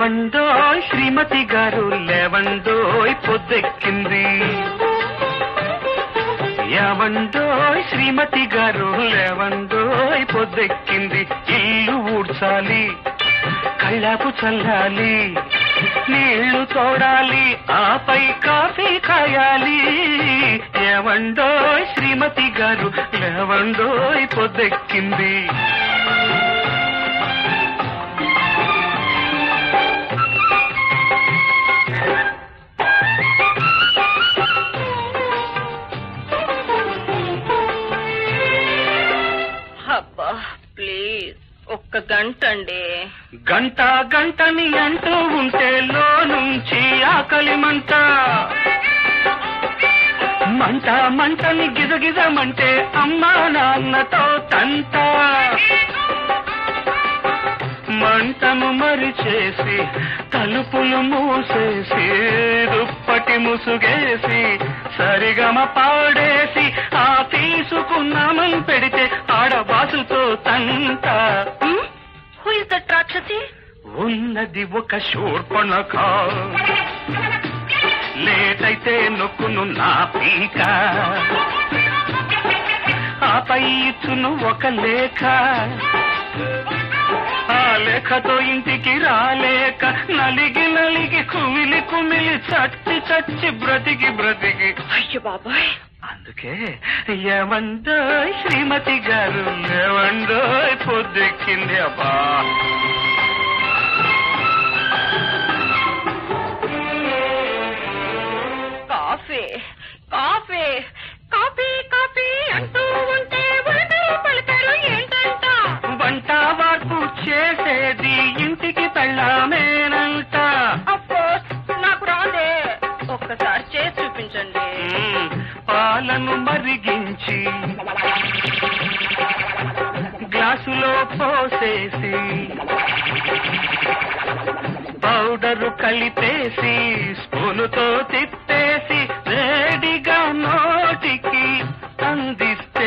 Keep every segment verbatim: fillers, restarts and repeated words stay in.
ఏవండోయ్ శ్రీమతి గారు లేవండోయ్ పొద్దెక్కింది. ఏవండోయ్ శ్రీమతి గారు లేవండోయ్ పొద్దెక్కింది. ఇల్లు ఊడ్చాలి, కళ్ళాపు చల్లాలి, నీళ్లు తోడాలి, ఆపై కాఫీ కాయాలి. ఏవండోయ్ శ్రీమతి గారు లేవండోయ్ పొద్దెక్కింది. అబ్బా ప్లీజ్ ఒక్క గంట అండి. గంట గంటని అంటూ ఉంటే లో నుంచి ఆకలి మంట, మంట మంటని గిజగిజమంటే అమ్మా నాన్నతో తంట. మంటను మరిచేసి తలుపులు మూసేసి దుప్పటి ముసుగేసి సరిగమ పాడేసి ఆ తీసుకున్నామని పెడితే ఆడబాసుతో తంట. హూ ఇస్ దట్ రాక్షసి? ఉన్నది ఒక శూర్పణఖ, లేటైతే నొక్కును నా పీక, ఆపై ఇచ్చును ఒక లేఖ. ఆ లేఖతో ఇంటికి రాలేక నలిగి నలిగి కుమిలి కుమిలి చచ్చి చచ్చి బ్రతికి బ్రతికి. అయ్యో బాబాయ్, అందుకే ఏవండోయ్ శ్రీమతి గారు లేవండోయ్ పొద్దెక్కింది. అబ్బా కాఫీ కాఫీ కాఫీ కాఫీ అంటూ ఉంటే ఉడతలు పలికారు ఏంటంట? వంట వార్పు చేసేది ఇంటికి పెళ్ళామేనంట. అఫ్కోర్స్ నాకు రాదే, ఒక్కసారి చేసి చూపించండి. పాలను మరిగించి గ్లాసులో పోసేసి పౌడరు కలిపేసి స్పూనుతో తిప్పేసి వేడిగా నోటికి అందిస్తే.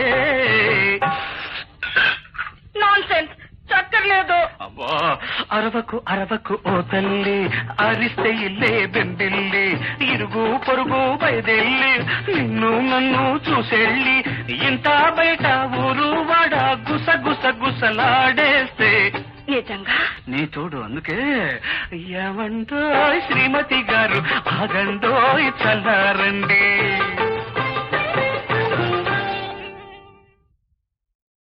నాన్సెన్స్, చక్కర్లేదు. అబ్బా అరవకు అరవకు ఓ తల్లి, అరిస్తే ఇల్లే బెంబిల్లి, ఇరుగు పొరుగు బయదెల్లి నిన్ను నన్ను చూసెళ్ళి ఇంత బయట ఊరు వాడ గుస గుస గుసలాడేస్తే. నిజంగా నీ తోడు అందుకే ఏమంటోయ్ శ్రీమతి గారు ఆగండోయ్ చల్లారండి.